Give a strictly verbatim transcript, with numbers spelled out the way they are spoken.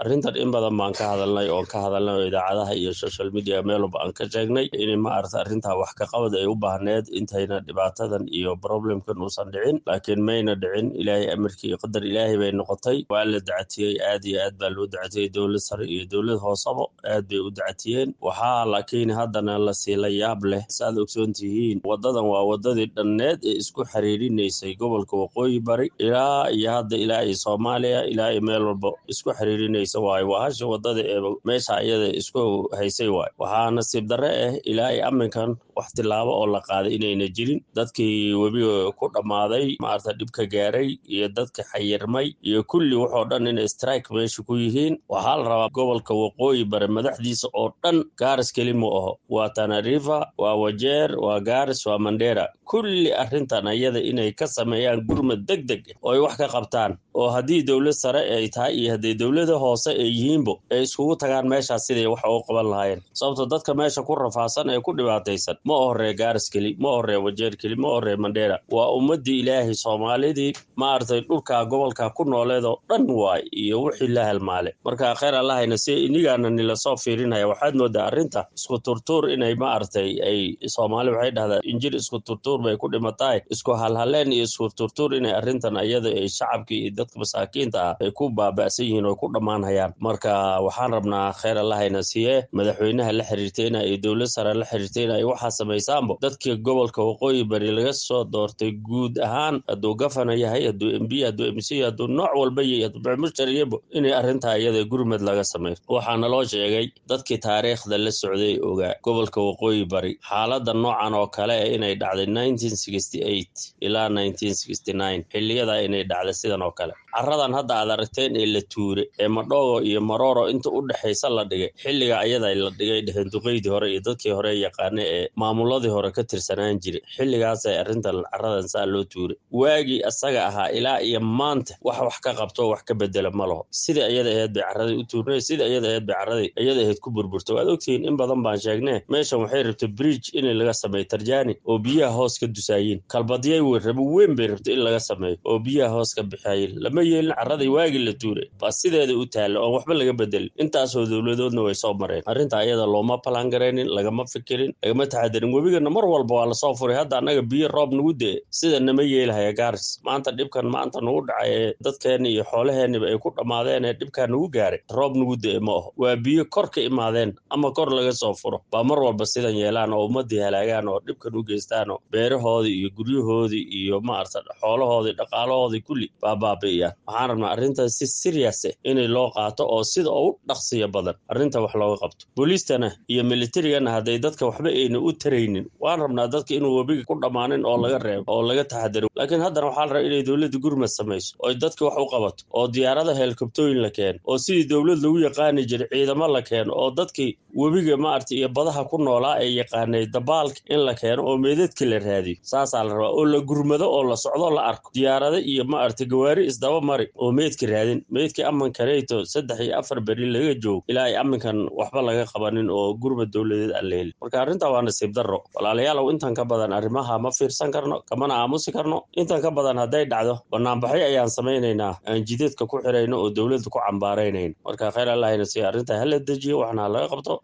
arrintan in badan baan ka hadalnay oo ka hadalnay oo idaacadaha iyo social media meel walba aan ka sheegnay in maaragtay arrintaa wax ka qabad ay u baahneed intayna dhibaatadan iyo problemkan uusan dhicin laakiin mayna dhicin ilaahay amarkii iyo qadar ilaahay bay noqotay waa la dacatiyey aad iyo aad baa loo dacatiyey dowlad sare iyo dowlad hoosaba aad bay u dacatiyeen waxaa laakiin haddana la siila yaab leh saaad ogsoon tihiin wadadan waa wadadii dhanneed ee isku xiriirinaysay gobolka waqooyi bari ilaa iyo hadda ilaa iyo soomaaliya ilaa iyo meel walba isku xiriirinaysa waayo waa hasha wadada ee meesha iyada isku haysay waayo waxaa nasiib darre ah ilaa iyo aminkan wax tilaabo oo la qaaday inayna jirin dadkii webiga ku dhammaaday maarta dhibka gaaray iyo dadka xayirmay iyo kulli waxoo dhan inay strike meesha ku yihiin waxaa la rabaa gobolka waqooyi bari madaxdiisa oo dhan gaaris keli mu aho waa tanarifa waa wajeer waa gaaris waa mandera kulli arrintan ayada inay ka sameeyaan gurmad deg deg oo ay wax ka qabtaan oo haddii dowlad sare ay tahay iyo hadday dowlada hoose ay yihiinbo ay iskugu tagaan meeshaas siday wax ugu qaban lahaayeen sababto dadka meesha ku rafaasan ee ku dhibaataysan ma horee gaaris keli ma horee wajeer keli ma horee mandera waa ummadii ilaahay soomaalidii maaragtay dhulka gobolka ku nooleed oo dhan waay iyo wixii la halmaale marka khayr allahayna si inigaana nila soo fiirinaya waxaad moodaa arrinta isku turtuur inay maaragtay ay soomaali waxay dhahdaa injir isku turtuur bay ku dhimatahay isku halhaleen iyo isku turtuur inay arrintan ayada ay shacabkii iyo dadka masaakiinta ah ay ku baaba'san yihiin oo ku dhammaanhayaan marka waxaan rabnaa khayr allahayna siye madaxweynaha la xiriirtayna iyo dowlad sare la xiriirtayna ay waxaa samaysaanbo dadkii gobolka waqooyi bari laga soo doortay guud ahaan hadduu gafana yahay hadduu m b hadduu m c hadduu nooc walba yahay hadduu bixmushtariyabo inay arrintaa iyada gurmad laga sameeyo waxaana loo sheegay dadkii taariikhda la socday ogaa gobolka waqooyi bari xaalada noocan oo kale eh inay dhacday nineteen sixty eight ilaa nineteen sixty nine xilliyada inay dhacday sidan oo kale carradan hadda aad aragteen ee la tuure ee madhoogo iyo marooro inta u dhexaysa la dhigay xilliga ayada la dhigay dheheen duqeydii hore iyo dadkii hore yaqaane ee maamuladii hore ka tirsanaan jiray xilligaas ay arrintan carradan saa loo tuure waagii asaga ahaa ilaa iyo maanta wax wax ka qabto wax ka bedela ma laho sidai ayada ahayd bay carradii u tuurnay sidai ayada ahayd bay carradii ayada ahayd ku burburto waad ogtihiin in badan baan sheegnee meeshan waxay rabtay bridge in laga sameeyo tarjaani oo biyaha hoos ka dusaayiin kalbadiyay wey rabo weyn bay rabtay in laga sameeyo oo biyaha hoos ka bixayiin lama yeelin carradii waagii la tuuray baa sideeda u taalo oon waxba laga bedelin intaasoo dowladoodna way soo mareen arrinta ayada looma palangaraynin lagama fikirin lagama taxadarin webigana mar walba waa lasoo furay hadda annaga biyo roob nagu dee sida nama yeelahaya gaaris maanta dhibkan maanta nagu dhacay ee dadkeenni iyo xoolaheenniba ay ku dhammaadeen ee dhibkaa nagu gaaray roob nagu dee ma aho waa biyo kor ka imaadeen ama kor laga soo furo baa mar walba sidan yeelaan oo ummadii halaagaan oo dhibkan u geystaan oo beerahoodii iyo guryahoodii iyo maarta xoolahoodii dhaqaalahoodii kulli baa baabi'iyaan waxaan rabnaa arrintan si serious ah inay loo qaato oo sida ugu dhaqsiya badan arrinta wax looga qabto booliistana iyo militarigana hadday dadka waxba ayna u taraynin waan rabnaa dadka inuu webiga ku dhammaanin oo laga reebo oo laga taxadaro laakiin haddana waxaa la rabaa inay dowladda gurmad samayso oo dadka wax u qabato oo diyaarada helikobtooyin la keeno oo sidii dowlad lagu yaqaani jiray ciidamo la keeno oo dadkii webiga maarta iyo badaha ku noolaa ee yaqaanay dabaalka in la keeno oo meedadka la raadiyo saasaa la rabaa oo la gurmado oo la socdo la arko diyaarada iyo maarta gawaari isdaba mari oo meedka raadin meedkii ammankanayto saddex iyo afar beri laga joogo ilaa ay amminkan waxba laga qabanin oo gurmad dowladeed aan la helin marka arrintaa waa nasiib darro walaalayaalow intan ka badan arrimaha ma fiirsan karno kamana aamusi karno intan ka badan hadday dhacdo banaanbaxyo ayaan samaynaynaa aan jideedka ku xirayno oo dowladda ku cambaaraynayn marka khayr allahayna si arrintaa hala dejiyo waxna laga qabto